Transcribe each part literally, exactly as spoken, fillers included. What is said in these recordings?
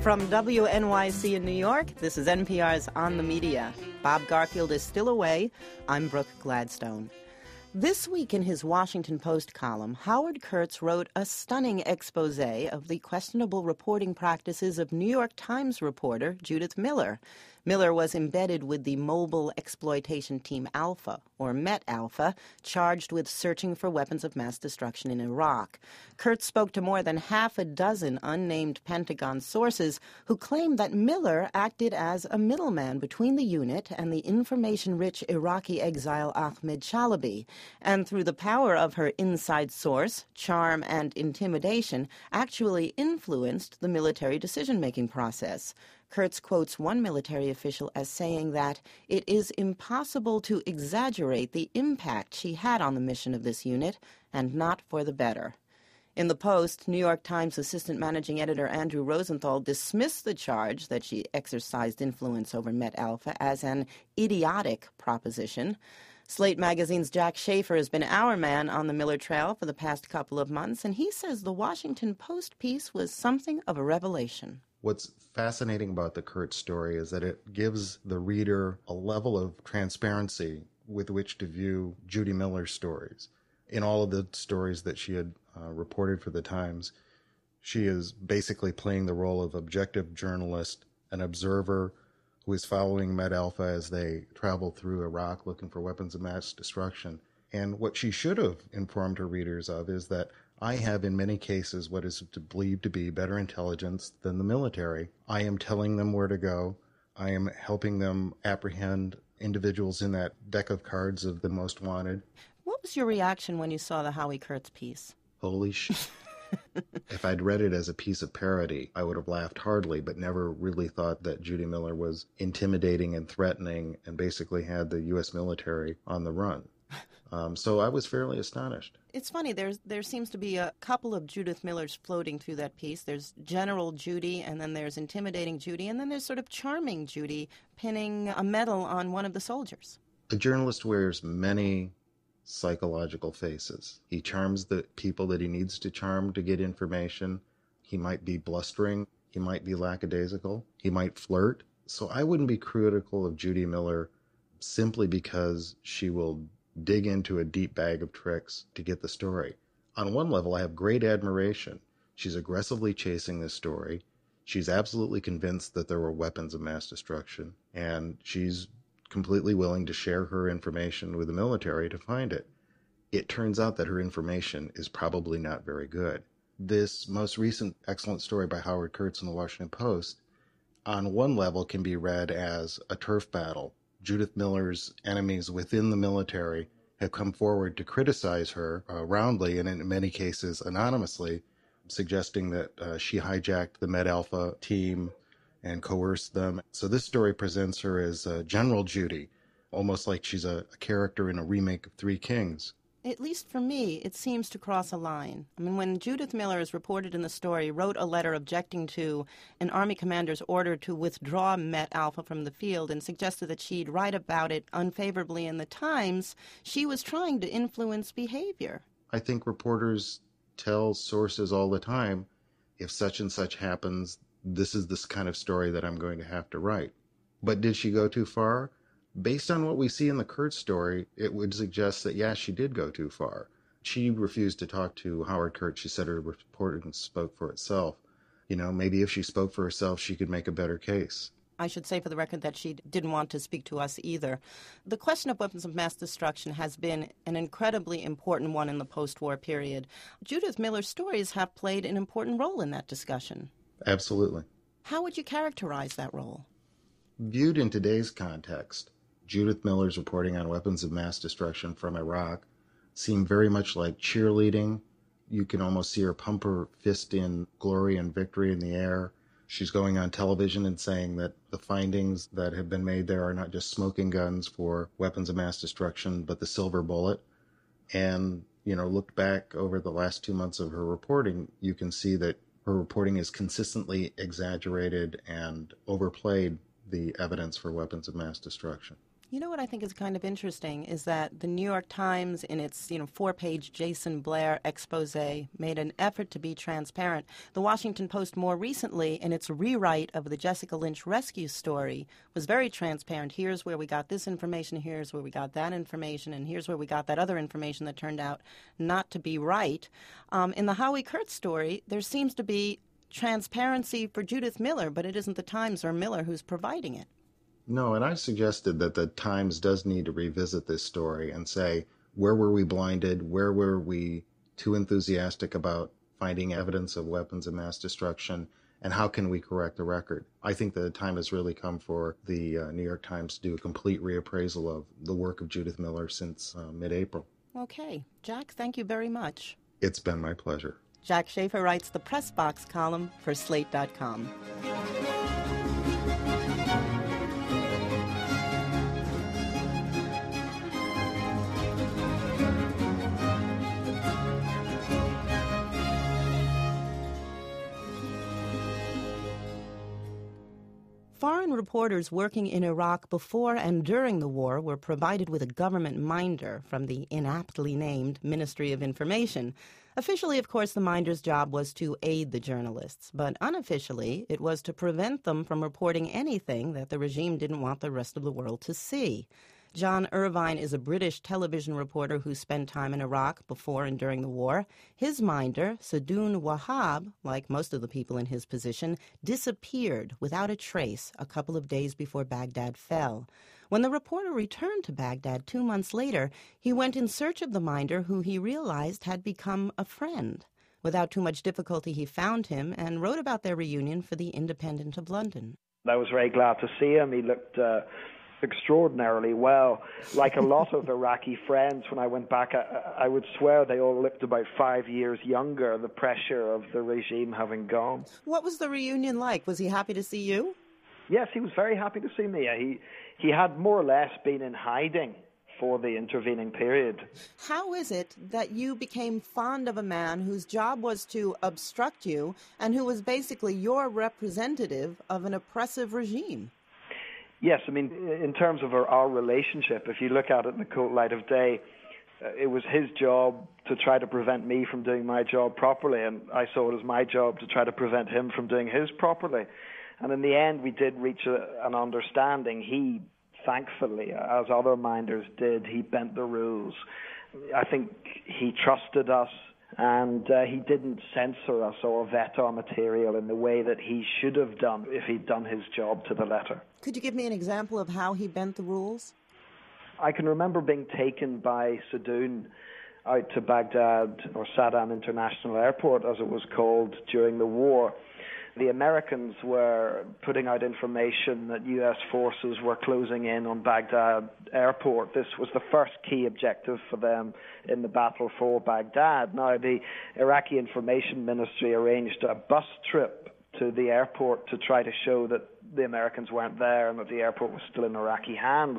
From W N Y C in New York, this is N P R's On the Media. Bob Garfield is still away. I'm Brooke Gladstone. This week in his Washington Post column, Howard Kurtz wrote a stunning expose of the questionable reporting practices of New York Times reporter Judith Miller. Miller was embedded with the mobile exploitation team Alpha, or Met Alpha, charged with searching for weapons of mass destruction in Iraq. Kurtz spoke to more than half a dozen unnamed Pentagon sources who claimed that Miller acted as a middleman between the unit and the information-rich Iraqi exile Ahmed Chalabi, and through the power of her inside source, charm, and intimidation, actually influenced the military decision-making process. Kurtz quotes one military official as saying that it is impossible to exaggerate the impact she had on the mission of this unit, and not for the better. In the Post, New York Times assistant managing editor Andrew Rosenthal dismissed the charge that she exercised influence over Met Alpha as an idiotic proposition. Slate Magazine's Jack Schaefer has been our man on the Miller trail for the past couple of months, and he says the Washington Post piece was something of a revelation. What's fascinating about the Kurtz story is that it gives the reader a level of transparency with which to view Judy Miller's stories. In all of the stories that she had uh, reported for the Times, she is basically playing the role of objective journalist, an observer who is following Met Alpha as they travel through Iraq looking for weapons of mass destruction. And what she should have informed her readers of is that I have in many cases what is believed to be better intelligence than the military. I am telling them where to go. I am helping them apprehend individuals in that deck of cards of the most wanted. What was your reaction when you saw the Howie Kurtz piece? Holy shit. If I'd read it as a piece of parody, I would have laughed heartily, but never really thought that Judy Miller was intimidating and threatening and basically had the U S military on the run. Um, so I was fairly astonished. It's funny, there's, there seems to be a couple of Judith Millers floating through that piece. There's General Judy, and then there's Intimidating Judy, and then there's sort of Charming Judy pinning a medal on one of the soldiers. A journalist wears many psychological faces. He charms the people that he needs to charm to get information. He might be blustering. He might be lackadaisical. He might flirt. So I wouldn't be critical of Judy Miller simply because she will dig into a deep bag of tricks to get the story. On one level, I have great admiration. She's aggressively chasing this story. She's absolutely convinced that there were weapons of mass destruction, and she's completely willing to share her information with the military to find it. It turns out that her information is probably not very good. This most recent excellent story by Howard Kurtz in the Washington Post, on one level, can be read as a turf battle. Judith Miller's enemies within the military have come forward to criticize her uh, roundly and in many cases anonymously, suggesting that uh, she hijacked the Met Alpha team and coerced them. So this story presents her as uh, General Judy, almost like she's a, a character in a remake of Three Kings. At least for me, it seems to cross a line. I mean, when Judith Miller, as reported in the story, wrote a letter objecting to an Army commander's order to withdraw Met Alpha from the field and suggested that she'd write about it unfavorably in the Times, she was trying to influence behavior. I think reporters tell sources all the time, if such and such happens, this is this kind of story that I'm going to have to write. But did she go too far? Based on what we see in the Kurtz story, it would suggest that, yes, she did go too far. She refused to talk to Howard Kurtz. She said her reporting spoke for itself. You know, maybe if she spoke for herself, she could make a better case. I should say for the record that she didn't want to speak to us either. The question of weapons of mass destruction has been an incredibly important one in the post-war period. Judith Miller's stories have played an important role in that discussion. Absolutely. How would you characterize that role? Viewed in today's context, Judith Miller's reporting on weapons of mass destruction from Iraq seemed very much like cheerleading. You can almost see her pump her fist in glory and victory in the air. She's going on television and saying that the findings that have been made there are not just smoking guns for weapons of mass destruction, but the silver bullet. And, you know, look back over the last two months of her reporting, you can see that her reporting is consistently exaggerated and overplayed the evidence for weapons of mass destruction. You know what I think is kind of interesting is that the New York Times, in its you know four-page Jason Blair expose, made an effort to be transparent. The Washington Post more recently, in its rewrite of the Jessica Lynch rescue story, was very transparent. Here's where we got this information, here's where we got that information, and here's where we got that other information that turned out not to be right. Um, in the Howie Kurtz story, there seems to be transparency for Judith Miller, but it isn't the Times or Miller who's providing it. No, and I suggested that the Times does need to revisit this story and say, where were we blinded? Where were we too enthusiastic about finding evidence of weapons of mass destruction? And how can we correct the record? I think the time has really come for the uh, New York Times to do a complete reappraisal of the work of Judith Miller since uh, mid-April. Okay. Jack, thank you very much. It's been my pleasure. Jack Schafer writes the Press Box column for Slate dot com. Foreign reporters working in Iraq before and during the war were provided with a government minder from the inaptly named Ministry of Information. Officially, of course, the minder's job was to aid the journalists, but unofficially, it was to prevent them from reporting anything that the regime didn't want the rest of the world to see. John Irvine is a British television reporter who spent time in Iraq before and during the war. His minder, Sadoun Wahab, like most of the people in his position, disappeared without a trace a couple of days before Baghdad fell. When the reporter returned to Baghdad two months later, he went in search of the minder, who he realized had become a friend. Without too much difficulty, he found him and wrote about their reunion for the Independent of London. I was very glad to see him. He looked uh, extraordinarily well. Like a lot of Iraqi friends, when I went back, I, I would swear they all looked about five years younger, the pressure of the regime having gone. What was the reunion like? Was he happy to see you? Yes, he was very happy to see me. He, he had more or less been in hiding for the intervening period. How is it that you became fond of a man whose job was to obstruct you and who was basically your representative of an oppressive regime? Yes, I mean, in terms of our, our relationship, if you look at it in the cold light of day, uh, it was his job to try to prevent me from doing my job properly, and I saw it as my job to try to prevent him from doing his properly. And in the end, we did reach a, an understanding. He, thankfully, as other minders did, he bent the rules. I think he trusted us, and uh, he didn't censor us or vet our material in the way that he should have done if he'd done his job to the letter. Could you give me an example of how he bent the rules? I can remember being taken by Sadoun out to Baghdad, or Saddam International Airport, as it was called, during the war. The Americans were putting out information that U S forces were closing in on Baghdad airport. This was the first key objective for them in the battle for Baghdad. Now, the Iraqi Information Ministry arranged a bus trip to the airport to try to show that the Americans weren't there and that the airport was still in Iraqi hands.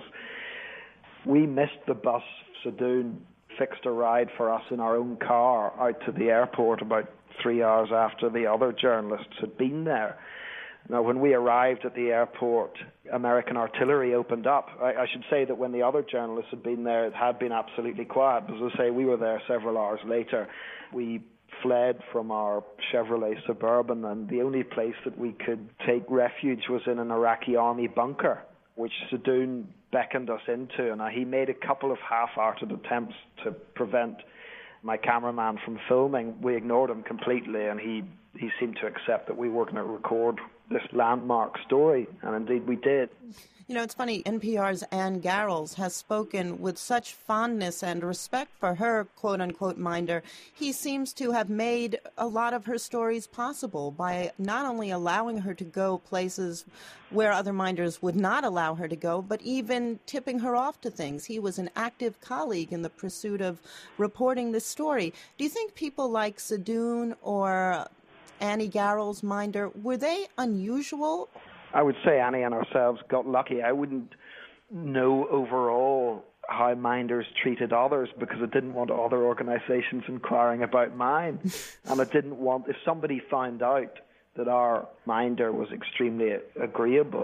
We missed the bus. Sadoun fixed a ride for us in our own car out to the airport about three hours after the other journalists had been there. Now, when we arrived at the airport, American artillery opened up. I, I should say that when the other journalists had been there, it had been absolutely quiet. As I say, we were there several hours later. We fled from our Chevrolet Suburban, and the only place that we could take refuge was in an Iraqi army bunker, which Sadoun beckoned us into. And he made a couple of half-hearted attempts to prevent my cameraman from filming. We ignored him completely, and he, he seemed to accept that we were going to record this landmark story, and indeed we did. You know, it's funny, N P R's Ann Garrels has spoken with such fondness and respect for her quote-unquote minder. He seems to have made a lot of her stories possible by not only allowing her to go places where other minders would not allow her to go, but even tipping her off to things. He was an active colleague in the pursuit of reporting this story. Do you think people like Sadoun or Annie Garrels' minder, were they unusual? I would say Annie and ourselves got lucky. I wouldn't know overall how minders treated others because I didn't want other organizations inquiring about mine. And I didn't want, if somebody found out that our minder was extremely agreeable,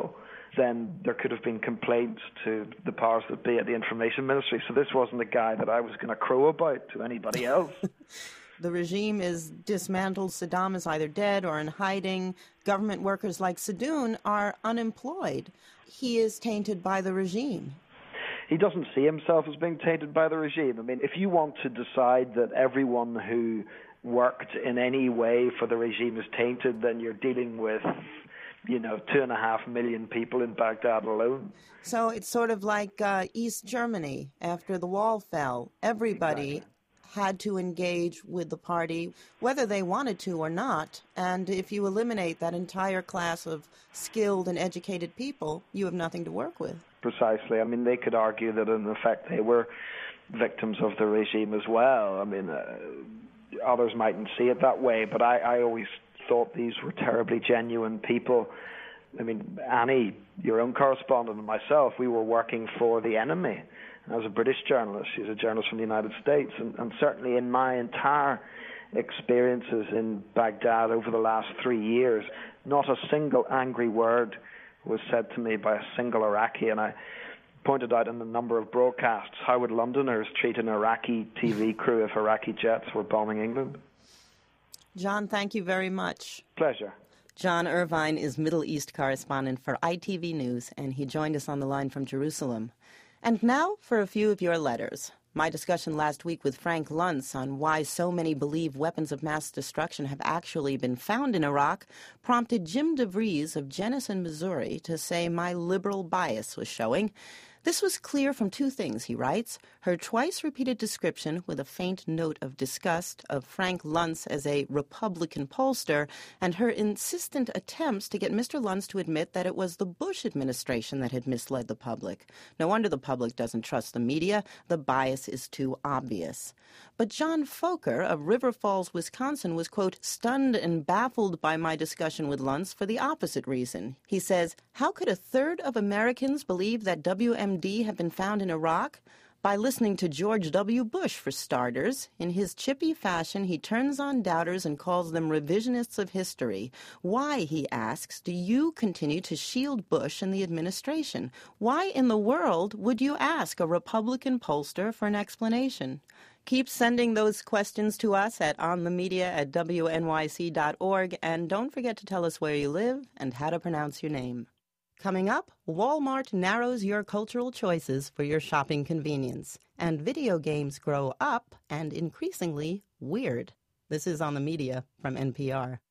then there could have been complaints to the powers that be at the Information Ministry. So this wasn't a guy that I was going to crow about to anybody else. The regime is dismantled. Saddam is either dead or in hiding. Government workers like Sadoun are unemployed. He is tainted by the regime. He doesn't see himself as being tainted by the regime. I mean, if you want to decide that everyone who worked in any way for the regime is tainted, then you're dealing with, you know, two and a half million people in Baghdad alone. So it's sort of like uh, East Germany after the wall fell. Everybody Exactly. had to engage with the party, whether they wanted to or not. And if you eliminate that entire class of skilled and educated people, you have nothing to work with. Precisely. I mean, they could argue that in effect they were victims of the regime as well. I mean, uh, others mightn't see it that way, but I, I always thought these were terribly genuine people. I mean, Annie, your own correspondent, and myself, we were working for the enemy. I was a British journalist. She's a journalist from the United States. And, and certainly in my entire experiences in Baghdad over the last three years, not a single angry word was said to me by a single Iraqi. And I pointed out in a number of broadcasts, how would Londoners treat an Iraqi T V crew if Iraqi jets were bombing England? John, thank you very much. Pleasure. John Irvine is Middle East correspondent for I T V News, and he joined us on the line from Jerusalem. And now for a few of your letters. My discussion last week with Frank Luntz on why so many believe weapons of mass destruction have actually been found in Iraq prompted Jim DeVries of Jenison, Missouri, to say my liberal bias was showing. This was clear from two things, he writes: her twice-repeated description with a faint note of disgust of Frank Luntz as a Republican pollster, and her insistent attempts to get Mister Luntz to admit that it was the Bush administration that had misled the public. No wonder the public doesn't trust the media. The bias is too obvious. But John Foker of River Falls, Wisconsin, was, quote, stunned and baffled by my discussion with Luntz for the opposite reason. He says, how could a third of Americans believe that W M D had been found in Iraq? By listening to George W. Bush, for starters. In his chippy fashion, he turns on doubters and calls them revisionists of history. Why, he asks, do you continue to shield Bush and the administration? Why in the world would you ask a Republican pollster for an explanation? Keep sending those questions to us at onthemedia at W N Y C dot org, and don't forget to tell us where you live and how to pronounce your name. Coming up, Walmart narrows your cultural choices for your shopping convenience, and video games grow up and increasingly weird. This is On the Media from N P R.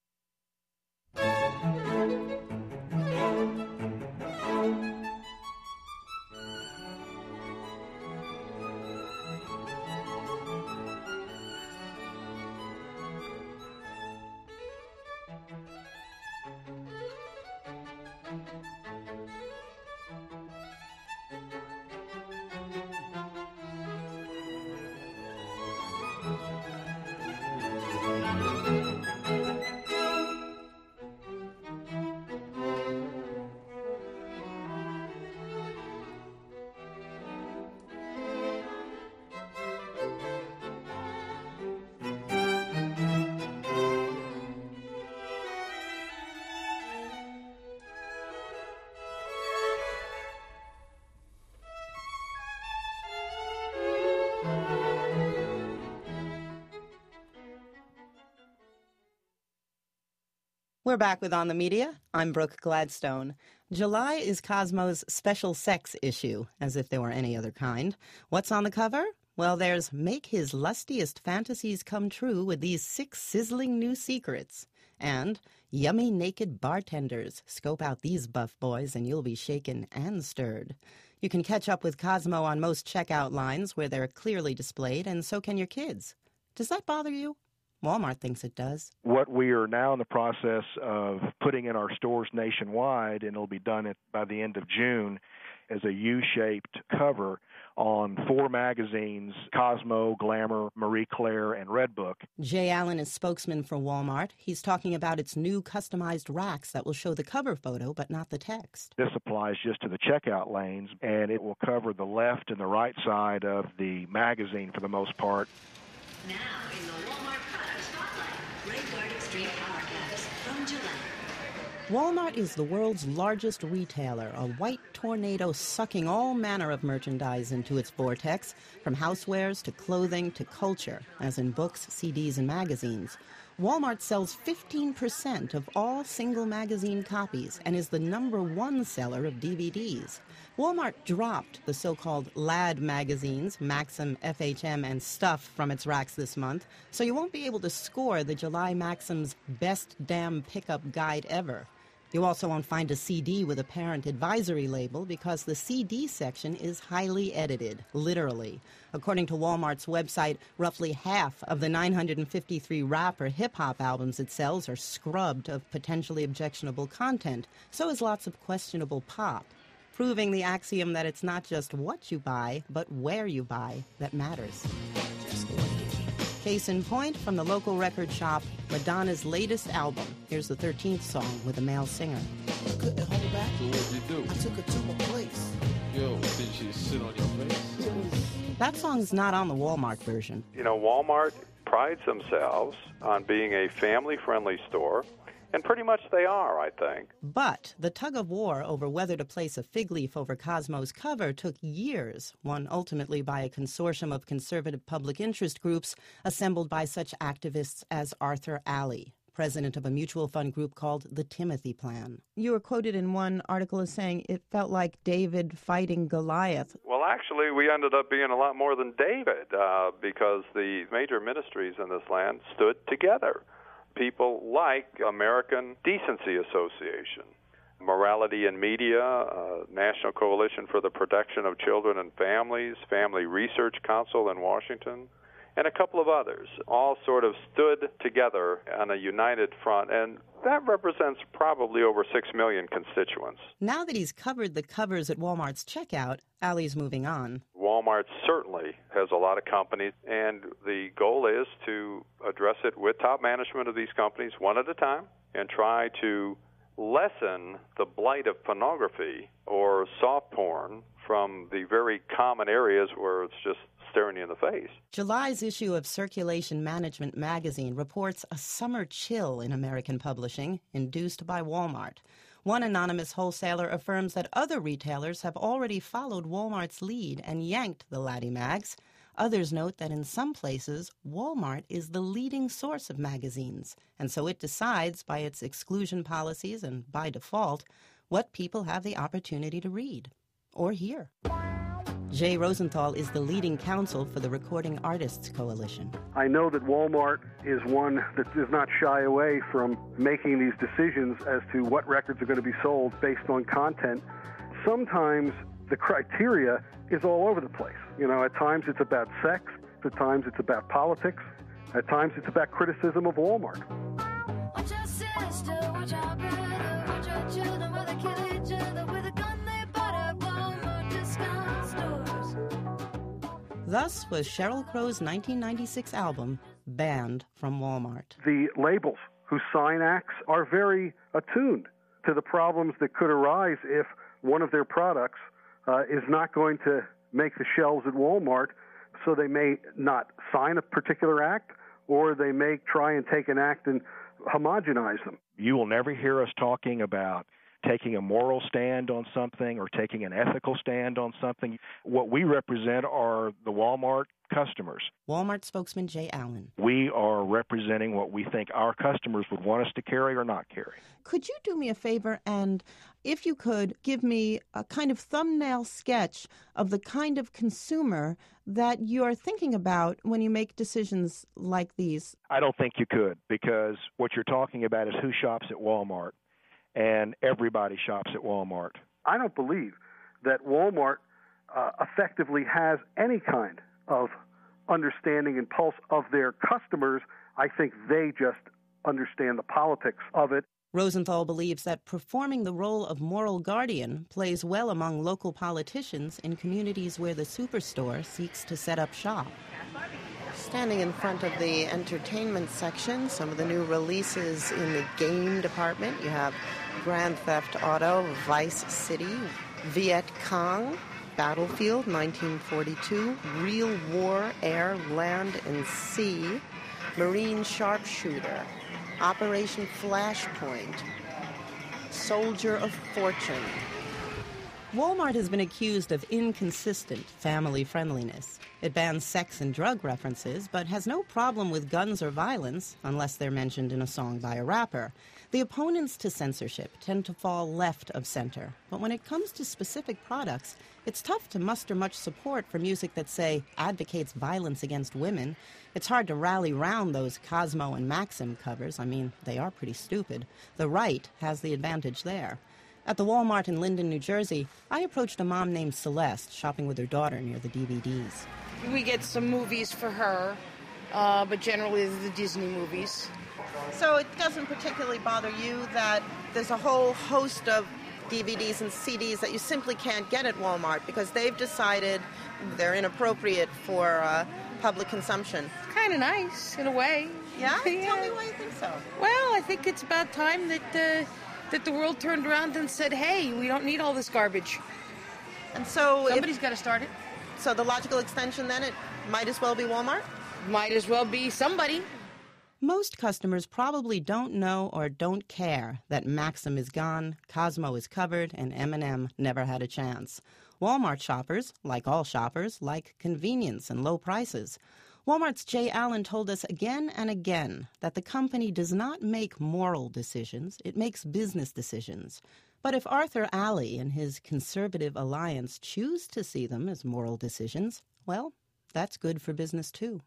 We're back with On the Media. I'm Brooke Gladstone. July is Cosmo's special sex issue, as if there were any other kind. What's on the cover? Well, there's Make His Lustiest Fantasies Come True with These Six Sizzling New Secrets. And Yummy Naked Bartenders. Scope out these buff boys and you'll be shaken and stirred. You can catch up with Cosmo on most checkout lines where they're clearly displayed, and so can your kids. Does that bother you? Walmart thinks it does. What we are now in the process of putting in our stores nationwide, and it'll be done at, by the end of June, is a U-shaped cover on four magazines, Cosmo, Glamour, Marie Claire, and Redbook. Jay Allen is spokesman for Walmart. He's talking about its new customized racks that will show the cover photo but not the text. This applies just to the checkout lanes, and it will cover the left and the right side of the magazine for the most part. Now in the Walmart Product Spotlight, Ray Guard Extreme Power Caps from Gillette. Walmart is the world's largest retailer, a white tornado sucking all manner of merchandise into its vortex, from housewares to clothing to culture, as in books, C Ds, and magazines. Walmart sells fifteen percent of all single magazine copies and is the number one seller of D V Ds. Walmart dropped the so-called Lad magazines, Maxim, F H M, and Stuff from its racks this month, so you won't be able to score the July Maxim's Best Damn Pickup Guide Ever. You also won't find a C D with a parent advisory label because the C D section is highly edited, literally. According to Walmart's website, roughly half of the nine hundred fifty-three rap or hip-hop albums it sells are scrubbed of potentially objectionable content, so is lots of questionable pop, proving the axiom that it's not just what you buy, but where you buy that matters. Case in point, from the local record shop, Madonna's latest album. Here's the thirteenth song with a male singer. I couldn't hold back. So what'd you do? I took her to a place. Yo, did she sit on your face? That song's not on the Walmart version. You know, Walmart prides themselves on being a family-friendly store, and pretty much they are, I think. But the tug of war over whether to place a fig leaf over Cosmo's cover took years, won ultimately by a consortium of conservative public interest groups assembled by such activists as Arthur Alley, president of a mutual fund group called the Timothy Plan. You were quoted in one article as saying it felt like David fighting Goliath. Well, actually, we ended up being a lot more than David uh, because the major ministries in this land stood together. People like American Decency Association, Morality in Media, uh, National Coalition for the Protection of Children and Families, Family Research Council in Washington, and a couple of others, all sort of stood together on a united front, and that represents probably over six million constituents. Now that he's covered the covers at Walmart's checkout, Alley's moving on. Walmart certainly has a lot of companies, and the goal is to address it with top management of these companies one at a time and try to lessen the blight of pornography or soft porn from the very common areas where it's just staring you in the face. July's issue of Circulation Management magazine reports a summer chill in American publishing, induced by Walmart. One anonymous wholesaler affirms that other retailers have already followed Walmart's lead and yanked the Laddie mags. Others note that in some places, Walmart is the leading source of magazines, and so it decides by its exclusion policies and by default what people have the opportunity to read or hear. Jay Rosenthal is the leading counsel for the Recording Artists Coalition. I know that Walmart is one that does not shy away from making these decisions as to what records are going to be sold based on content. Sometimes the criteria is all over the place. You know, at times it's about sex, at times it's about politics, at times it's about criticism of Walmart. Watch your sister, watch our brother, watch your children, where they kill each other with a gun they bought at Walmart discount stores. Thus was Sheryl Crow's nineteen ninety-six album banned from Walmart. The labels who sign acts are very attuned to the problems that could arise if one of their products uh, is not going to make the shelves at Walmart, so they may not sign a particular act, or they may try and take an act and homogenize them. You will never hear us talking about taking a moral stand on something or taking an ethical stand on something. What we represent are the Walmart customers. Walmart spokesman Jay Allen. We are representing what we think our customers would want us to carry or not carry. Could you do me a favor and, if you could, give me a kind of thumbnail sketch of the kind of consumer that you're thinking about when you make decisions like these? I don't think you could, because what you're talking about is who shops at Walmart, and everybody shops at Walmart. I don't believe that Walmart uh, effectively has any kind of understanding and pulse of their customers. I think they just understand the politics of it. Rosenthal believes that performing the role of moral guardian plays well among local politicians in communities where the superstore seeks to set up shop. Standing in front of the entertainment section, some of the new releases in the game department. You have Grand Theft Auto, Vice City, Viet Cong, Battlefield nineteen forty-two, Real War, Air, Land, and Sea, Marine Sharpshooter, Operation Flashpoint, soldier of fortune. Walmart has been accused of inconsistent family friendliness. It bans sex and drug references, but has no problem with guns or violence unless they're mentioned in a song by a rapper. The opponents to censorship tend to fall left of center, but when it comes to specific products, it's tough to muster much support for music that, say, advocates violence against women. It's hard to rally round those Cosmo and Maxim covers. I mean, they are pretty stupid. The right has the advantage there. At the Walmart in Linden, New Jersey, I approached a mom named Celeste shopping with her daughter near the D V Ds. We get some movies for her, uh, but generally the Disney movies. So it doesn't particularly bother you that there's a whole host of D V Ds and C Ds that you simply can't get at Walmart because they've decided they're inappropriate for uh, public consumption? Kind of nice, in a way. Yeah? yeah? Tell me why you think so. Well, I think it's about time that... Uh, that the world turned around and said, hey, we don't need all this garbage. And so... Somebody's got to start it. So the logical extension, then, it might as well be Walmart? Might as well be somebody. Most customers probably don't know or don't care that Maxim is gone, Cosmo is covered, and M and M never had a chance. Walmart shoppers, like all shoppers, like convenience and low prices. Walmart's Jay Allen told us again and again that the company does not make moral decisions, it makes business decisions. But if Arthur Alley and his conservative alliance choose to see them as moral decisions, well, that's good for business too.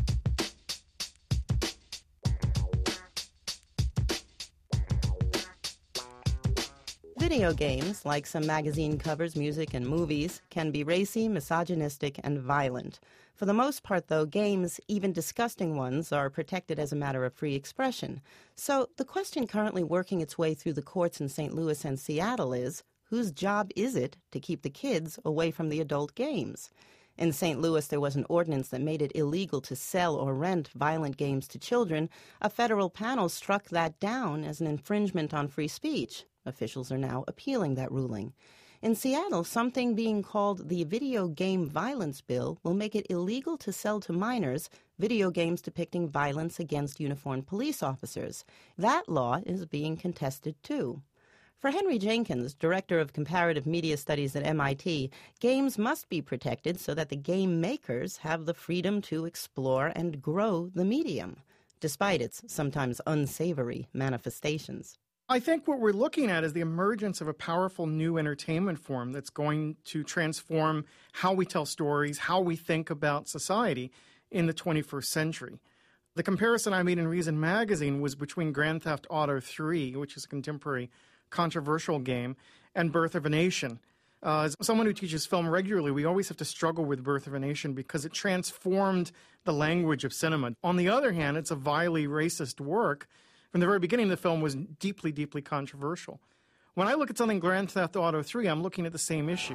Video games, like some magazine covers, music, and movies, can be racy, misogynistic, and violent. For the most part, though, games, even disgusting ones, are protected as a matter of free expression. So the question currently working its way through the courts in Saint Louis and Seattle is, whose job is it to keep the kids away from the adult games? In Saint Louis, there was an ordinance that made it illegal to sell or rent violent games to children. A federal panel struck that down as an infringement on free speech. Officials are now appealing that ruling. In Seattle, something being called the Video Game Violence Bill will make it illegal to sell to minors video games depicting violence against uniformed police officers. That law is being contested, too. For Henry Jenkins, director of comparative media studies at M I T, games must be protected so that the game makers have the freedom to explore and grow the medium, despite its sometimes unsavory manifestations. I think what we're looking at is the emergence of a powerful new entertainment form that's going to transform how we tell stories, how we think about society in the twenty-first century. The comparison I made in Reason magazine was between Grand Theft Auto three, which is a contemporary controversial game, and Birth of a Nation. Uh, as someone who teaches film regularly, we always have to struggle with Birth of a Nation because it transformed the language of cinema. On the other hand, it's a vilely racist work. From the very beginning, the film was deeply, deeply controversial. When I look at something Grand Theft Auto three, I'm looking at the same issue.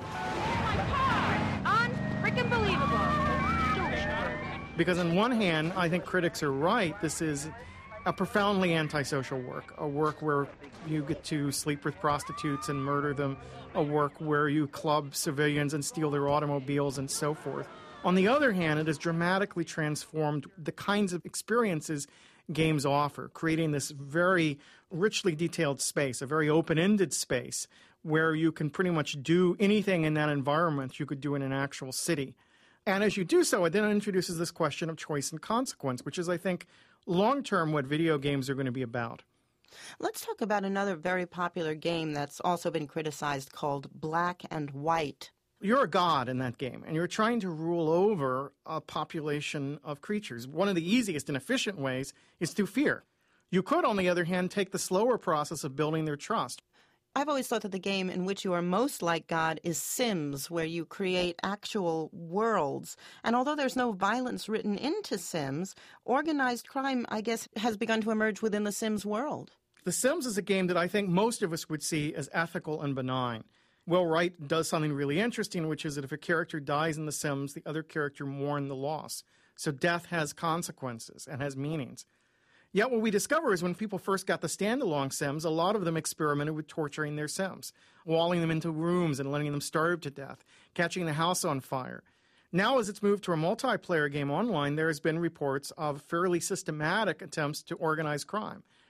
Unfreaking-believable. Because on one hand, I think critics are right. This is a profoundly antisocial work, a work where you get to sleep with prostitutes and murder them, a work where you club civilians and steal their automobiles and so forth. On the other hand, it has dramatically transformed the kinds of experiences games offer, creating this very richly detailed space, a very open-ended space where you can pretty much do anything in that environment you could do in an actual city. And as you do so, it then introduces this question of choice and consequence, which is, I think, long-term what video games are going to be about. Let's talk about another very popular game that's also been criticized called Black and White. You're a god in that game, and you're trying to rule over a population of creatures. One of the easiest and efficient ways is through fear. You could, on the other hand, take the slower process of building their trust. I've always thought that the game in which you are most like God is Sims, where you create actual worlds. And although there's no violence written into Sims, organized crime, I guess, has begun to emerge within the Sims world. The Sims is a game that I think most of us would see as ethical and benign. Will Wright does something really interesting, which is that if a character dies in The Sims, the other character mourns the loss. So death has consequences and has meanings. Yet what we discover is when people first got the standalone Sims, a lot of them experimented with torturing their Sims, walling them into rooms and letting them starve to death, catching the house on fire. Now, as it's moved to a multiplayer game online, there has been reports of fairly systematic attempts to organize crime.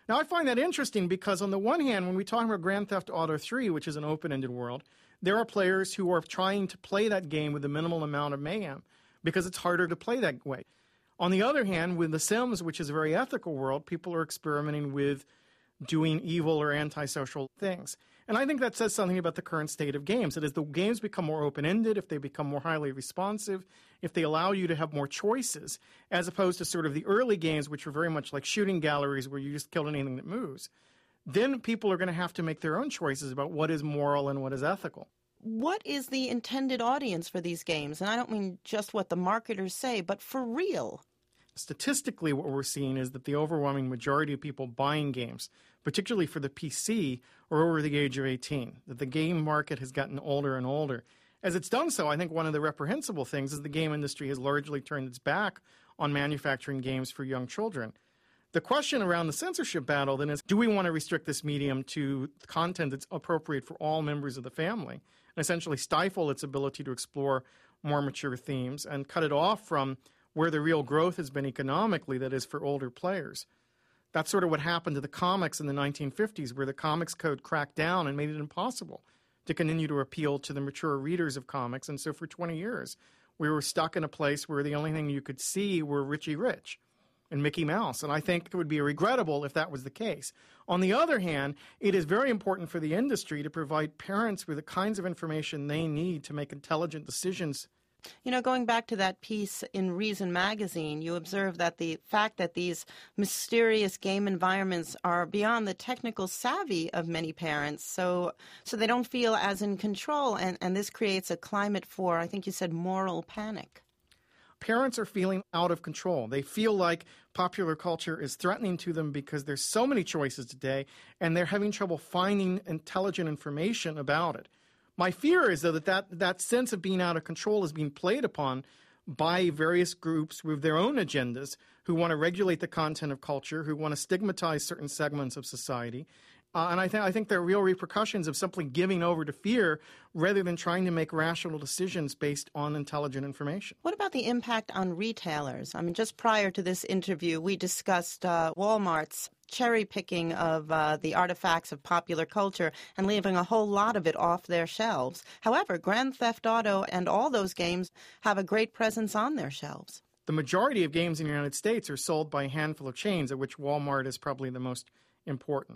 Now, I find that interesting because, on the one hand, when we talk about Grand Theft Auto three, which is an open-ended world, there are players who are trying to play that game with a minimal amount of mayhem because it's harder to play that way. On the other hand, with The Sims, which is a very ethical world, people are experimenting with doing evil or antisocial things. And I think that says something about the current state of games. That as the games become more open-ended, if they become more highly responsive, if they allow you to have more choices, as opposed to sort of the early games, which were very much like shooting galleries where you just killed anything that moves, then people are going to have to make their own choices about what is moral and what is ethical. What is the intended audience for these games? And I don't mean just what the marketers say, but for real. Statistically, what we're seeing is that the overwhelming majority of people buying games, particularly for the P C, are over the age of eighteen, that the game market has gotten older and older. As it's done so, I think one of the reprehensible things is the game industry has largely turned its back on manufacturing games for young children. The question around the censorship battle then is, do we want to restrict this medium to content that's appropriate for all members of the family and essentially stifle its ability to explore more mature themes and cut it off from where the real growth has been economically, that is, for older players? That's sort of what happened to the comics in the nineteen fifties, where the Comics Code cracked down and made it impossible to continue to appeal to the mature readers of comics. And so for twenty years, we were stuck in a place where the only thing you could see were Richie Rich and Mickey Mouse. And I think it would be regrettable if that was the case. On the other hand, it is very important for the industry to provide parents with the kinds of information they need to make intelligent decisions. You know, going back to that piece in Reason magazine, you observe that the fact that these mysterious game environments are beyond the technical savvy of many parents, so so they don't feel as in control, and, and this creates a climate for, I think you said, moral panic. Parents are feeling out of control. They feel like popular culture is threatening to them because there's so many choices today, and they're having trouble finding intelligent information about it. My fear is, though, that, that that sense of being out of control is being played upon by various groups with their own agendas who want to regulate the content of culture, who want to stigmatize certain segments of society. Uh, and I, th- I think there are real repercussions of simply giving over to fear rather than trying to make rational decisions based on intelligent information. What about the impact on retailers? I mean, just prior to this interview, we discussed uh, Walmart's cherry-picking of uh, the artifacts of popular culture and leaving a whole lot of it off their shelves. However, Grand Theft Auto and all those games have a great presence on their shelves. The majority of games in the United States are sold by a handful of chains, of which Walmart is probably the most important.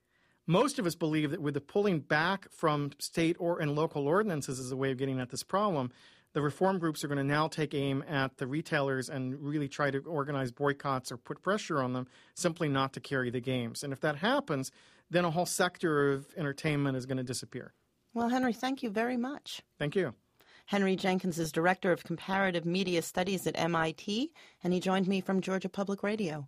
Most of us believe that with the pulling back from state or and local ordinances as a way of getting at this problem, the reform groups are going to now take aim at the retailers and really try to organize boycotts or put pressure on them simply not to carry the games. And if that happens, then a whole sector of entertainment is going to disappear. Well, Henry, thank you very much. Thank you. Henry Jenkins is Director of Comparative Media Studies at M I T, and he joined me from Georgia Public Radio.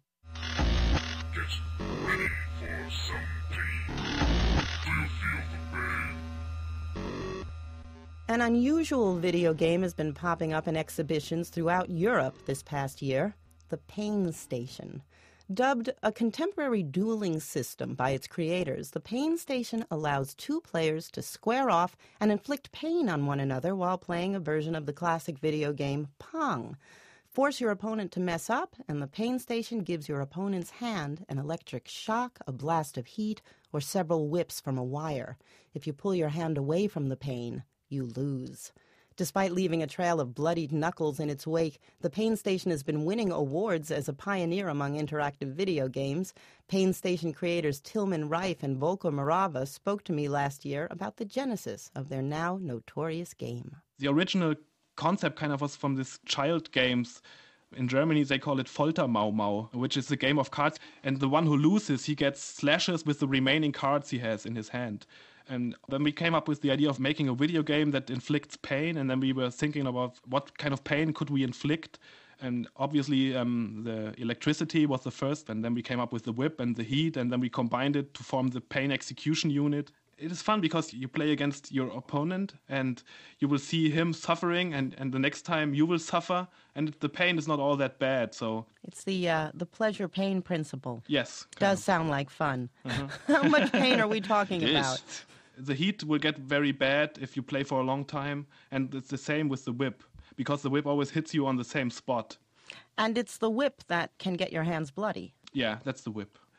Get ready for some pain. Do you feel the pain? An unusual video game has been popping up in exhibitions throughout Europe this past year, the Pain Station. Dubbed a contemporary dueling system by its creators, the Pain Station allows two players to square off and inflict pain on one another while playing a version of the classic video game Pong. Force your opponent to mess up, and the Pain Station gives your opponent's hand an electric shock, a blast of heat, or several whips from a wire. If you pull your hand away from the pain, you lose. Despite leaving a trail of bloodied knuckles in its wake, the Pain Station has been winning awards as a pioneer among interactive video games. Pain Station creators Tilman Reif and Volker Morava spoke to me last year about the genesis of their now notorious game. The original concept kind of was from this child games. In Germany, they call it Folter Mau Mau, which is a game of cards. And the one who loses, he gets slashes with the remaining cards he has in his hand. And then we came up with the idea of making a video game that inflicts pain. And then we were thinking about what kind of pain could we inflict. And obviously, um, the electricity was the first. And then we came up with the whip and the heat. And then we combined it to form the pain execution unit. It is fun because you play against your opponent and you will see him suffering, and, and the next time you will suffer, and the pain is not all that bad. So it's the uh, the pleasure pain principle. Yes, does of. sound like fun. Uh-huh. How much pain are we talking about? The heat will get very bad if you play for a long time, and it's the same with the whip because the whip always hits you on the same spot. And it's the whip that can get your hands bloody. Yeah, that's the whip.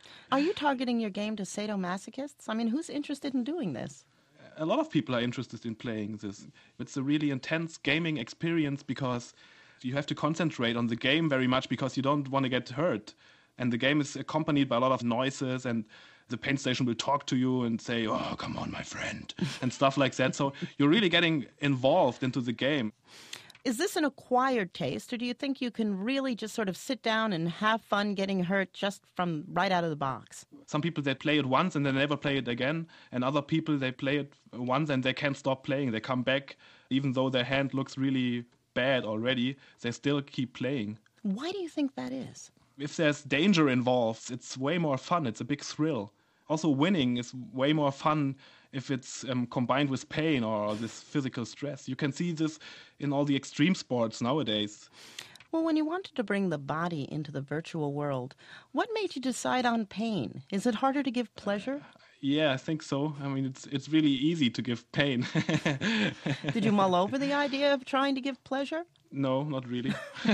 Are you targeting your game to sadomasochists? I mean, who's interested in doing this? A lot of people are interested in playing this. It's a really intense gaming experience because you have to concentrate on the game very much because you don't want to get hurt. And the game is accompanied by a lot of noises, and the paint station will talk to you and say, oh, come on, my friend, and stuff like that. So you're really getting involved into the game. Is this an acquired taste, or do you think you can really just sort of sit down and have fun getting hurt just from right out of the box? Some people, they play it once and they never play it again. And other people, they play it once and they can't stop playing. They come back, even though their hand looks really bad already, they still keep playing. Why do you think that is? If there's danger involved, it's way more fun. It's a big thrill. Also, winning is way more fun if it's um, combined with pain or this physical stress. You can see this in all the extreme sports nowadays. Well, when you wanted to bring the body into the virtual world, what made you decide on pain? Is it harder to give pleasure? Yeah, I think so. I mean, it's it's really easy to give pain. Did you mull over the idea of trying to give pleasure? No, not really.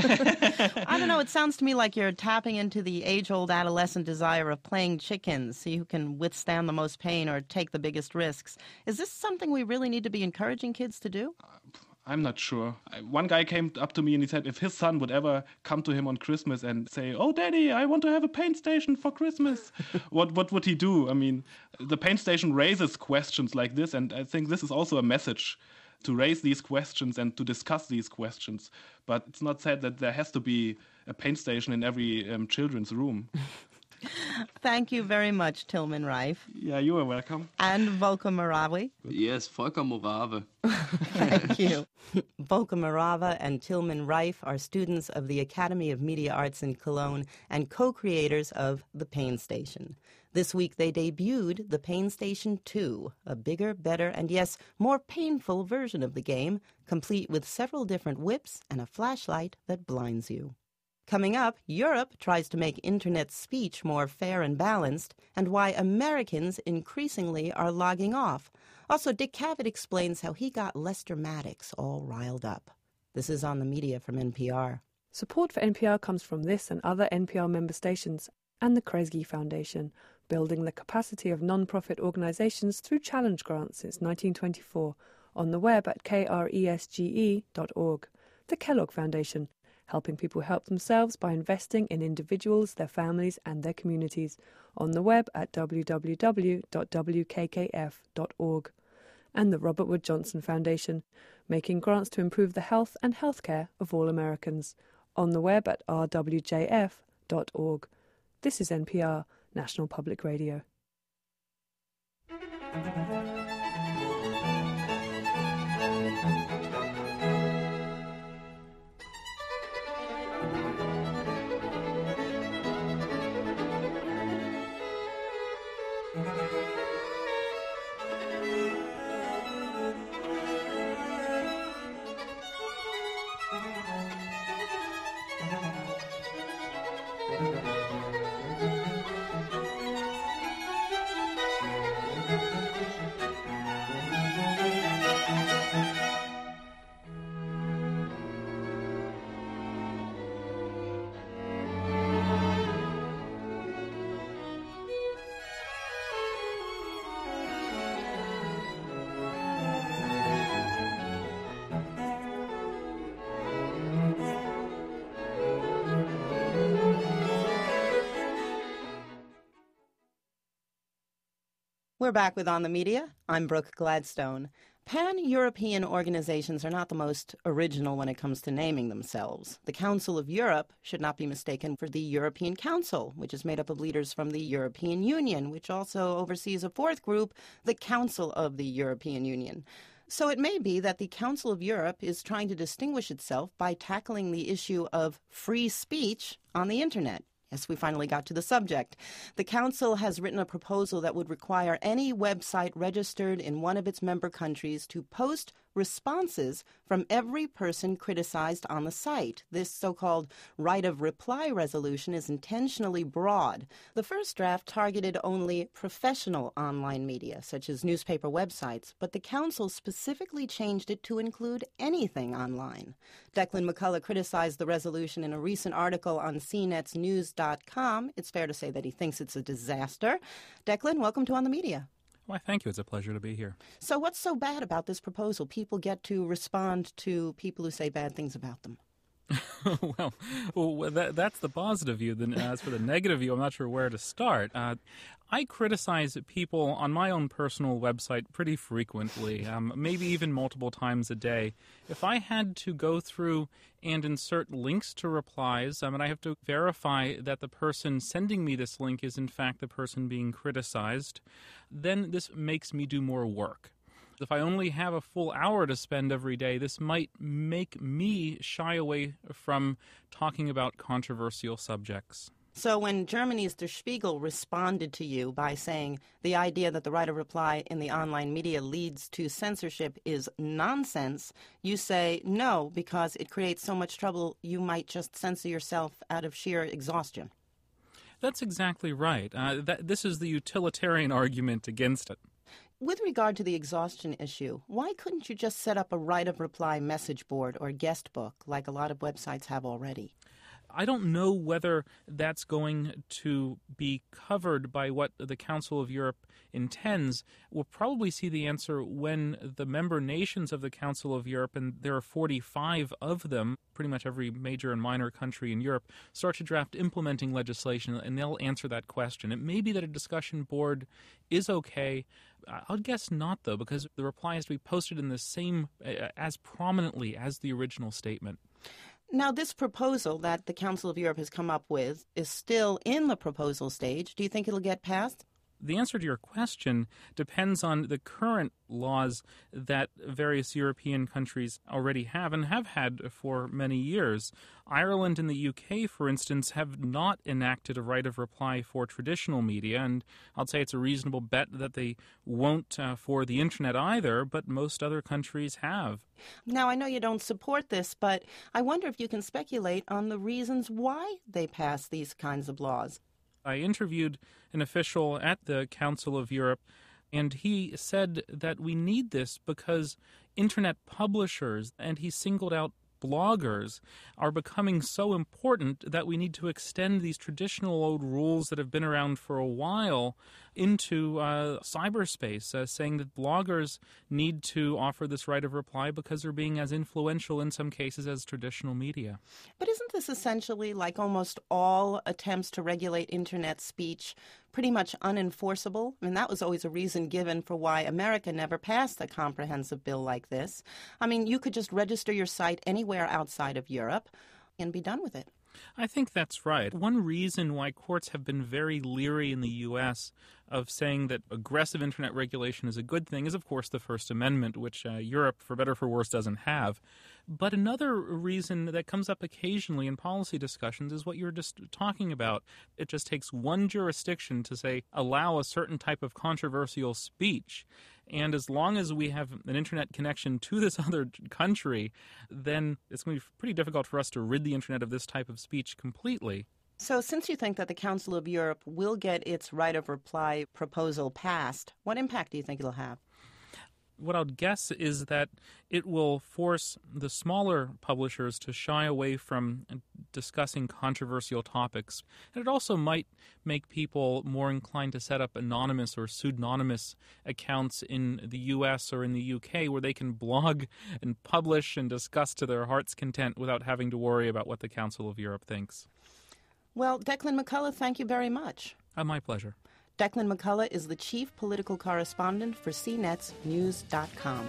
I don't know. It sounds to me like you're tapping into the age-old adolescent desire of playing chicken, see who can withstand the most pain or take the biggest risks. Is this something we really need to be encouraging kids to do? I'm not sure. One guy came up to me and he said if his son would ever come to him on Christmas and say, oh, Daddy, I want to have a paint station for Christmas, what what would he do? I mean, the paint station raises questions like this, and I think this is also a message to raise these questions and to discuss these questions. But it's not said that there has to be a paint station in every um, children's room. Thank you very much, Tilman Reif. Yeah, you are welcome. And Volker Morave. Yes, Volker Morave. Thank you. Volker Morave and Tilman Reif are students of the Academy of Media Arts in Cologne and co-creators of The Pain Station. This week they debuted The Pain Station two, a bigger, better, and yes, more painful version of the game, complete with several different whips and a flashlight that blinds you. Coming up, Europe tries to make internet speech more fair and balanced, and why Americans increasingly are logging off. Also, Dick Cavett explains how he got Lester Maddox all riled up. This is On the Media from N P R. Support for N P R comes from this and other N P R member stations and the Kresge Foundation, building the capacity of non-profit organizations through challenge grants since nineteen twenty-four, on the web at kresge dot org. The Kellogg Foundation, helping people help themselves by investing in individuals, their families and their communities, on the web at w w w dot w k k f dot org. And the Robert Wood Johnson Foundation, making grants to improve the health and healthcare of all Americans, on the web at r w j f dot org. This is N P R, National Public Radio. We're back with On the Media. I'm Brooke Gladstone. Pan-European organizations are not the most original when it comes to naming themselves. The Council of Europe should not be mistaken for the European Council, which is made up of leaders from the European Union, which also oversees a fourth group, the Council of the European Union. So it may be that the Council of Europe is trying to distinguish itself by tackling the issue of free speech on the Internet. Yes, we finally got to the subject. The Council has written a proposal that would require any website registered in one of its member countries to post responses from every person criticized on the site. This so-called right of reply resolution is intentionally broad. The first draft targeted only professional online media, such as newspaper websites, but the council specifically changed it to include anything online. Declan McCullough criticized the resolution in a recent article on C nets news dot com. It's fair to say that he thinks it's a disaster. Declan, welcome to On the Media. Why, thank you. It's a pleasure to be here. So what's so bad about this proposal? People get to respond to people who say bad things about them. well, well that, that's the positive view. Then, as for the negative view, I'm not sure where to start. Uh, I criticize people on my own personal website pretty frequently, um, maybe even multiple times a day. If I had to go through and insert links to replies, um, and I have to verify that the person sending me this link is in fact the person being criticized, then this makes me do more work. If I only have a full hour to spend every day, this might make me shy away from talking about controversial subjects. So when Germany's Der Spiegel responded to you by saying the idea that the right of reply in the online media leads to censorship is nonsense, you say no, because it creates so much trouble you might just censor yourself out of sheer exhaustion. That's exactly right. Uh, that, this is the utilitarian argument against it. With regard to the exhaustion issue, why couldn't you just set up a right of reply message board or guest book like a lot of websites have already? I don't know whether that's going to be covered by what the Council of Europe intends. We'll probably see the answer when the member nations of the Council of Europe, and there are forty-five of them, pretty much every major and minor country in Europe, start to draft implementing legislation, and they'll answer that question. It may be that a discussion board is okay. I'll guess not, though, because the reply has to be posted in the same, uh, as prominently as the original statement. Now, this proposal that the Council of Europe has come up with is still in the proposal stage. Do you think it'll get passed? The answer to your question depends on the current laws that various European countries already have and have had for many years. Ireland and the U K, for instance, have not enacted a right of reply for traditional media, and I'll say it's a reasonable bet that they won't uh, for the Internet either, but most other countries have. Now, I know you don't support this, but I wonder if you can speculate on the reasons why they pass these kinds of laws. I interviewed an official at the Council of Europe, and he said that we need this because Internet publishers, and he singled out bloggers, are becoming so important that we need to extend these traditional old rules that have been around for a while into uh, cyberspace, uh, saying that bloggers need to offer this right of reply because they're being as influential in some cases as traditional media. But isn't this essentially, like almost all attempts to regulate Internet speech, pretty much unenforceable? I mean, that was always a reason given for why America never passed a comprehensive bill like this. I mean, you could just register your site anywhere outside of Europe and be done with it. I think that's right. One reason why courts have been very leery in the U S of saying that aggressive Internet regulation is a good thing is, of course, the First Amendment, which uh, Europe, for better or for worse, doesn't have. But another reason that comes up occasionally in policy discussions is what you were just talking about. It just takes one jurisdiction to, say, allow a certain type of controversial speech. And as long as we have an Internet connection to this other country, then it's going to be pretty difficult for us to rid the Internet of this type of speech completely. So since you think that the Council of Europe will get its right of reply proposal passed, what impact do you think it'll have? What I'd guess is that it will force the smaller publishers to shy away from discussing controversial topics. And it also might make people more inclined to set up anonymous or pseudonymous accounts in the U S or in the U K where they can blog and publish and discuss to their heart's content without having to worry about what the Council of Europe thinks. Well, Declan McCullough, thank you very much. Uh, my pleasure. Declan McCullough is the chief political correspondent for C nets news dot com.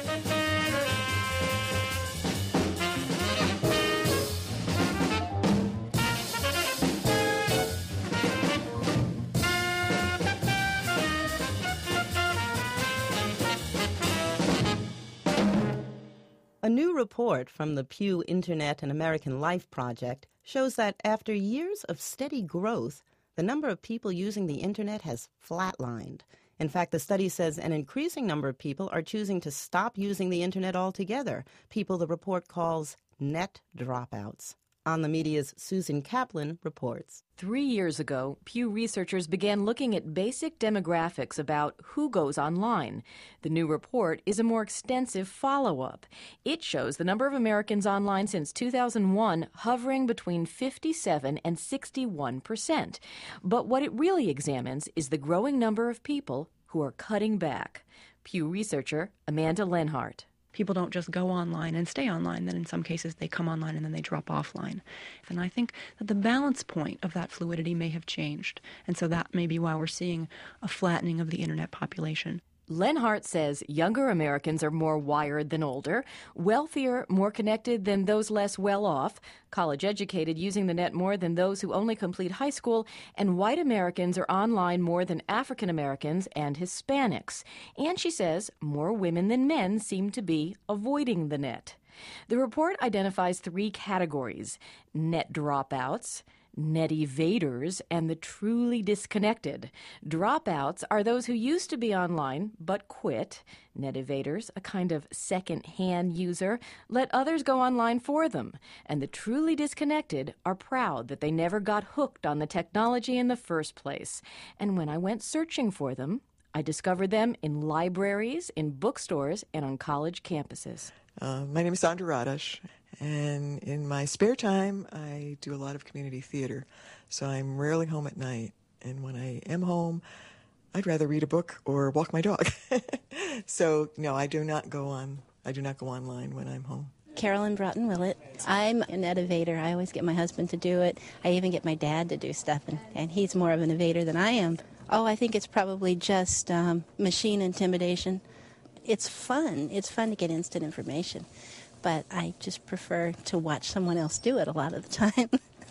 A new report from the Pew Internet and American Life Project shows that after years of steady growth, the number of people using the Internet has flatlined. In fact, the study says an increasing number of people are choosing to stop using the internet altogether, people the report calls net dropouts. On the Media's Susan Kaplan reports. Three years ago, Pew researchers began looking at basic demographics about who goes online. The new report is a more extensive follow-up. It shows the number of Americans online since two thousand one hovering between fifty-seven and sixty-one percent. But what it really examines is the growing number of people who are cutting back. Pew researcher Amanda Lenhart. People don't just go online and stay online, then in some cases they come online and then they drop offline. And I think that the balance point of that fluidity may have changed, and so that may be why we're seeing a flattening of the internet population. Lenhart says younger Americans are more wired than older, wealthier, more connected than those less well-off, college-educated using the net more than those who only complete high school, and white Americans are online more than African Americans and Hispanics. And she says more women than men seem to be avoiding the net. The report identifies three categories: net dropouts, net evaders, and the truly disconnected. Dropouts are those who used to be online but quit. Net evaders, a kind of second-hand user, let others go online for them. And the truly disconnected are proud that they never got hooked on the technology in the first place. And when I went searching for them, I discovered them in libraries, in bookstores, and on college campuses. Uh, my name is Sandra Radash, and in my spare time, I do a lot of community theater, so I'm rarely home at night. And when I am home, I'd rather read a book or walk my dog. So, no, I do not go on. I do not go online when I'm home. Carolyn Broughton Willett. I'm a net evader. I always get my husband to do it. I even get my dad to do stuff, and, and he's more of an evader than I am. Oh, I think it's probably just um, machine intimidation. It's fun. It's fun to get instant information, but I just prefer to watch someone else do it a lot of the time.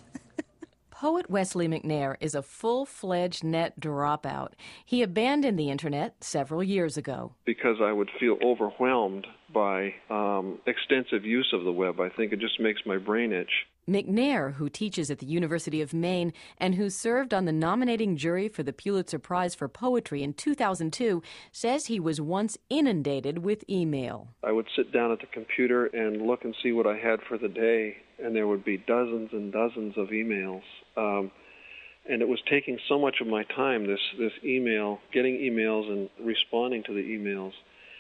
Poet Wesley McNair is a full-fledged net dropout. He abandoned the internet several years ago. Because I would feel overwhelmed by um, extensive use of the web. I think it just makes my brain itch. McNair, who teaches at the University of Maine and who served on the nominating jury for the Pulitzer Prize for Poetry in two thousand two, says he was once inundated with email. I would sit down at the computer and look and see what I had for the day, and there would be dozens and dozens of emails. Um, and it was taking so much of my time, this, this email, getting emails and responding to the emails,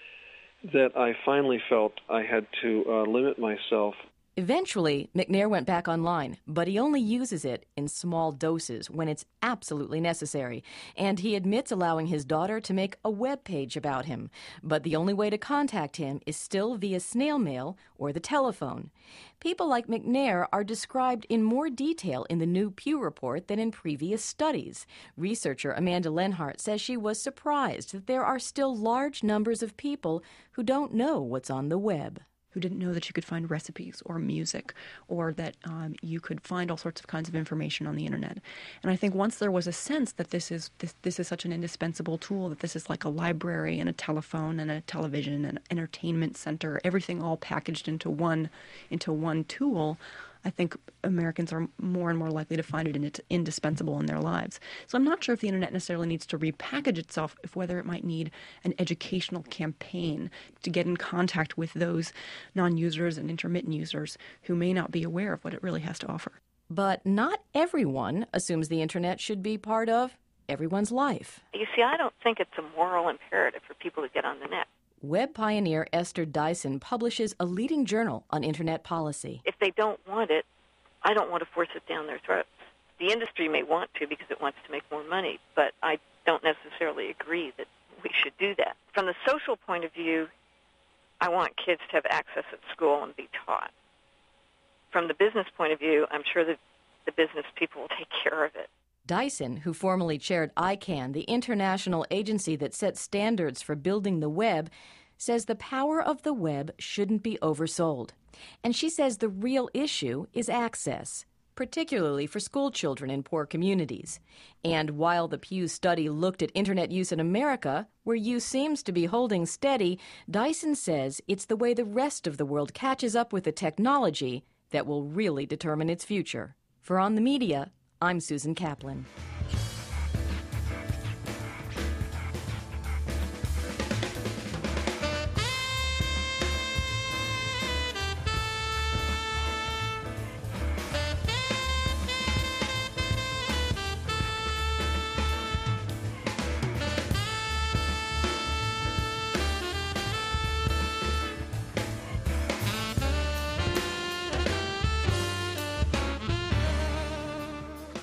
that I finally felt I had to uh, limit myself. Eventually, McNair went back online, but he only uses it in small doses when it's absolutely necessary. And he admits allowing his daughter to make a web page about him. But the only way to contact him is still via snail mail or the telephone. People like McNair are described in more detail in the new Pew report than in previous studies. Researcher Amanda Lenhart says she was surprised that there are still large numbers of people who don't know what's on the web. Who didn't know that you could find recipes or music, or that um, you could find all sorts of kinds of information on the internet. And I think once there was a sense that this is this, this is such an indispensable tool, that this is like a library and a telephone and a television and an entertainment center, everything all packaged into one into one tool, I think Americans are more and more likely to find it indispensable in their lives. So I'm not sure if the internet necessarily needs to repackage itself, if whether it might need an educational campaign to get in contact with those non-users and intermittent users who may not be aware of what it really has to offer. But not everyone assumes the internet should be part of everyone's life. You see, I don't think it's a moral imperative for people to get on the net. Web pioneer Esther Dyson publishes a leading journal on internet policy. If they don't want it, I don't want to force it down their throats. The industry may want to because it wants to make more money, but I don't necessarily agree that we should do that. From the social point of view, I want kids to have access at school and be taught. From the business point of view, I'm sure that the business people will take care of it. Dyson, who formerly chaired I CANN, the international agency that sets standards for building the web, says the power of the web shouldn't be oversold. And she says the real issue is access, particularly for school children in poor communities. And while the Pew study looked at internet use in America, where use seems to be holding steady, Dyson says it's the way the rest of the world catches up with the technology that will really determine its future. For On the Media, I'm Susan Kaplan.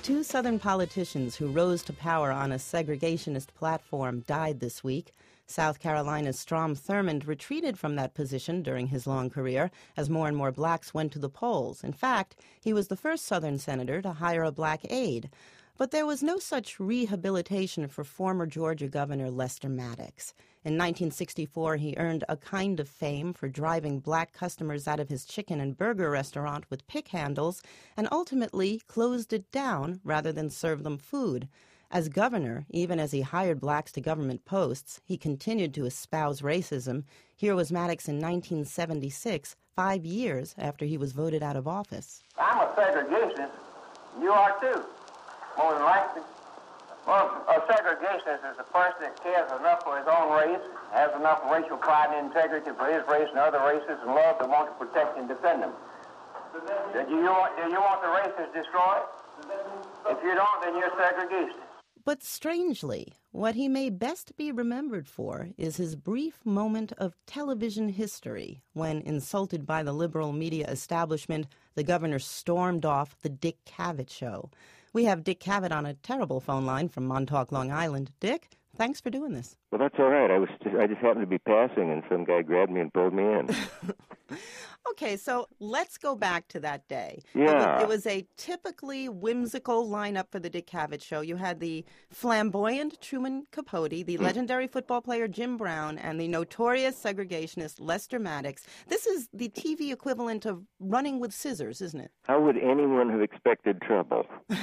Two Southern politicians who rose to power on a segregationist platform died this week. South Carolina's Strom Thurmond retreated from that position during his long career as more and more blacks went to the polls. In fact, he was the first Southern senator to hire a black aide. But there was no such rehabilitation for former Georgia Governor Lester Maddox. In nineteen sixty-four, he earned a kind of fame for driving black customers out of his chicken and burger restaurant with pick handles and ultimately closed it down rather than serve them food. As governor, even as he hired blacks to government posts, he continued to espouse racism. Here was Maddox in nineteen seventy-six, five years after he was voted out of office. I'm a segregationist. You are too, more than likely. Well, a segregationist is a person that cares enough for his own race, has enough racial pride and integrity for his race and other races, and love to want to protect and defend them. Do you want, do you want the races destroyed? If you don't, then you're segregationist. But strangely, what he may best be remembered for is his brief moment of television history when, insulted by the liberal media establishment, the governor stormed off the Dick Cavett show. We have Dick Cavett on a terrible phone line from Montauk, Long Island. Dick, thanks for doing this. Well, that's all right. I was just, I just happened to be passing, and some guy grabbed me and pulled me in. Okay, so let's go back to that day. Yeah. It was, it was a typically whimsical lineup for the Dick Cavett show. You had the flamboyant Truman Capote, the legendary football player Jim Brown, and the notorious segregationist Lester Maddox. This is the T V equivalent of Running with Scissors, isn't it? How would anyone have expected trouble?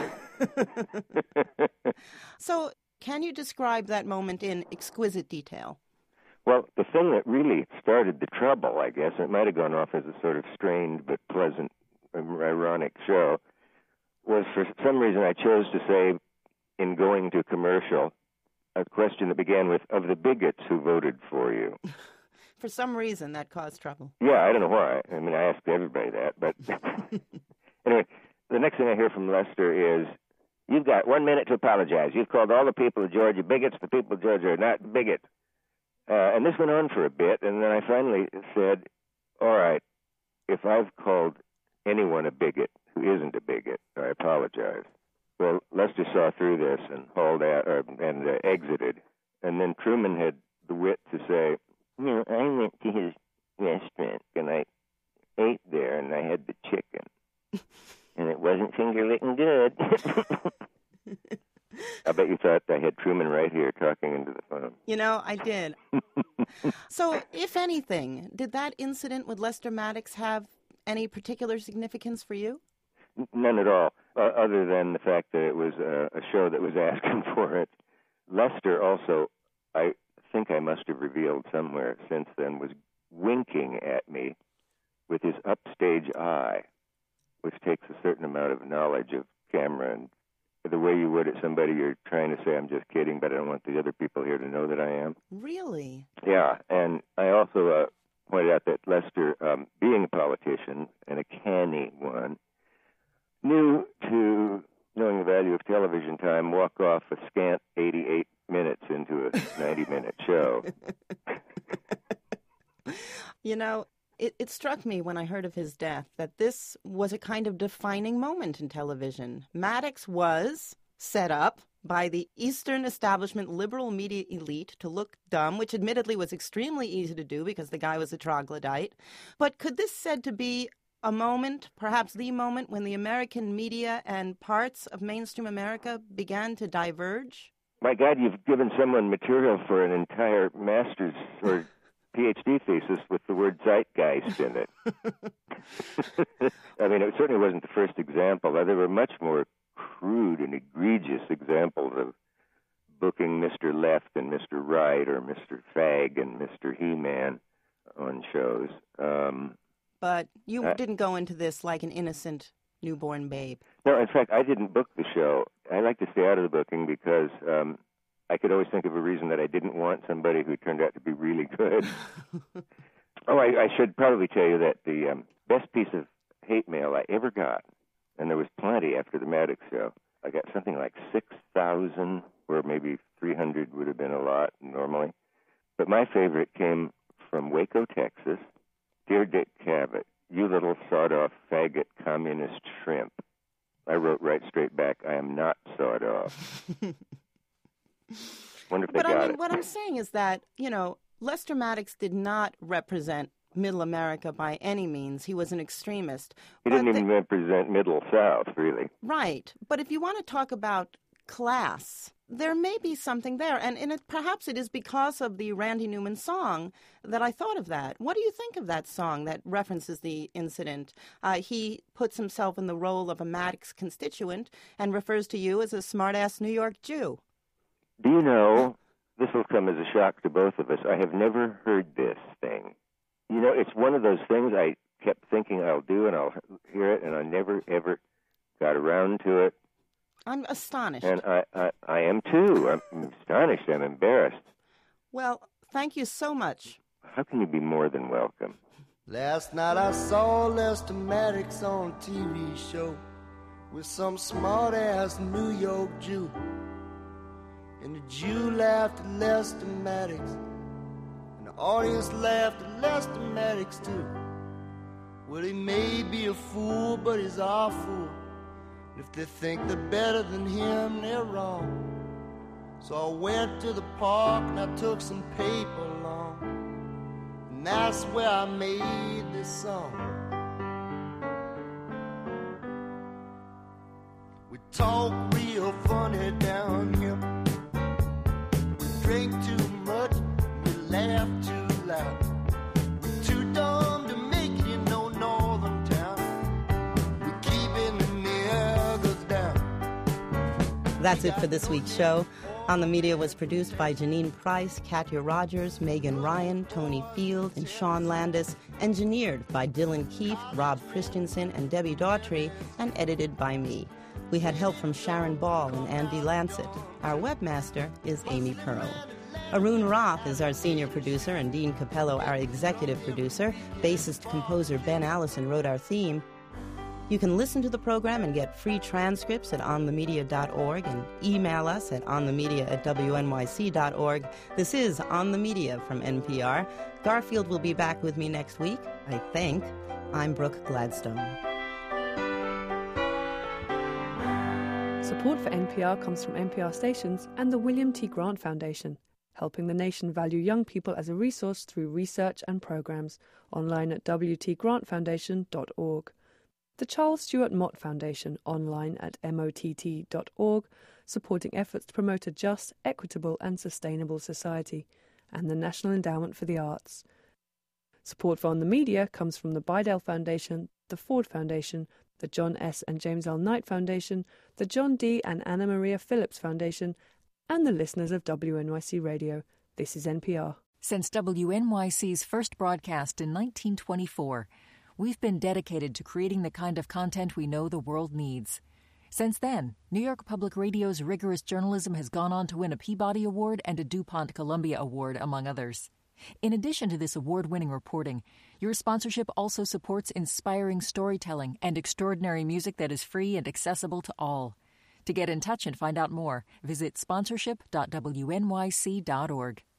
So, can you describe that moment in exquisite detail? Well, the thing that really started the trouble, I guess, it might have gone off as a sort of strained but pleasant, ironic show, was for some reason I chose to say, in going to commercial, a question that began with, of the bigots who voted for you. For some reason, that caused trouble. Yeah, I don't know why. I mean, I asked everybody that, but anyway, the next thing I hear from Lester is, you've got one minute to apologize. You've called all the people of Georgia bigots. The people of Georgia are not bigots. Uh, and this went on for a bit, and then I finally said, all right, if I've called anyone a bigot who isn't a bigot, I apologize. Well, Lester saw through this and hauled out, or, and uh, exited. And then Truman had the wit to say, you know, I went to his restaurant, and I ate there, and I had the chicken. And it wasn't finger-licking good. I bet you thought I had Truman right here talking into the phone. You know, I did. So, if anything, did that incident with Lester Maddox have any particular significance for you? None at all, uh, other than the fact that it was uh, a show that was asking for it. Lester also, I think I must have revealed somewhere since then, was winking at me with his upstage eye, which takes a certain amount of knowledge of camera and the way you would at somebody you're trying to say, I'm just kidding, but I don't want the other people here to know that I am. Really? Yeah, and I also uh, pointed out that Lester, um, being a politician, and a canny one, knew to, knowing the value of television time, walk off a scant eighty-eight minutes into a ninety-minute show. You know, It, it struck me when I heard of his death that this was a kind of defining moment in television. Maddox was set up by the Eastern establishment liberal media elite to look dumb, which admittedly was extremely easy to do because the guy was a troglodyte. But could this said to be a moment, perhaps the moment, when the American media and parts of mainstream America began to diverge? My God, you've given someone material for an entire master's or P H D thesis with the word zeitgeist in it. I mean, it certainly wasn't the first example. There were much more crude and egregious examples of booking Mister Left and Mister Right, or Mister Fag and Mister He-Man on shows. Um, but you I, didn't go into this like an innocent newborn babe. No, in fact, I didn't book the show. I like to stay out of the booking because um, I could always think of a reason that I didn't want somebody who turned out to be really good. Oh, I, I should probably tell you that the um, best piece of hate mail I ever got, and there was plenty after the Maddox show, I got something like six thousand, or maybe three hundred would have been a lot normally. But my favorite came from Waco, Texas. Dear Dick Cavett, you little sawed-off faggot communist shrimp. I wrote right straight back, I am not sawed off. Wonder if they but got I mean, it. what I'm saying is that, you know, Lester Maddox did not represent Middle America by any means. He was an extremist. He But didn't even the- represent Middle South, really. Right. But if you want to talk about class, there may be something there. And, and it, perhaps it is because of the Randy Newman song that I thought of that. What do you think of that song that references the incident? Uh, he puts himself in the role of a Maddox constituent and refers to you as a smart-ass New York Jew. Do you know, this will come as a shock to both of us, I have never heard this thing. You know, it's one of those things I kept thinking I'll do, and I'll hear it, and I never, ever got around to it. I'm astonished. And I, I, I am too. I'm astonished. I'm embarrassed. Well, thank you so much. How can you be more than welcome? Last night I saw Lester Maddox on a T V show with some smart-ass New York Jew. And the Jew laughed at Lester Maddox, and the audience laughed at Lester Maddox too. Well, he may be a fool, but he's our fool. And if they think they're better than him, they're wrong. So I went to the park and I took some paper along, and that's where I made this song. We talk real funny down here. Drink too much, we laugh too loud. We're too dumb to make it in no northern town. We're keeping the niggers down. That's it for this week's show. On the Media was produced by Janine Price, Katya Rogers, Megan Ryan, Tony Field, and Sean Landis, engineered by Dylan Keefe, Rob Christensen, and Debbie Daughtry, and edited by me. We had help from Sharon Ball and Andy Lancet. Our webmaster is Amy Pearl. Arun Roth is our senior producer, and Dean Capello our executive producer. Bassist-composer Ben Allison wrote our theme. You can listen to the program and get free transcripts at on the media dot org and email us at onthemedia at w n y c dot org. This is On the Media from N P R. Garfield will be back with me next week, I think. I'm Brooke Gladstone. Support for N P R comes from N P R stations and the William T. Grant Foundation, helping the nation value young people as a resource through research and programs, online at w t grant foundation dot org. The Charles Stewart Mott Foundation, online at mott dot org, supporting efforts to promote a just, equitable and sustainable society, and the National Endowment for the Arts. Support for On the Media comes from the Bidell Foundation, the Ford Foundation, the John S. and James L. Knight Foundation, the John D. and Anna Maria Phillips Foundation, and the listeners of W N Y C Radio. This is N P R. Since W N Y C's first broadcast in nineteen twenty-four, we've been dedicated to creating the kind of content we know the world needs. Since then, New York Public Radio's rigorous journalism has gone on to win a Peabody Award and a DuPont Columbia Award, among others. In addition to this award-winning reporting, your sponsorship also supports inspiring storytelling and extraordinary music that is free and accessible to all. To get in touch and find out more, visit sponsorship dot w n y c dot org.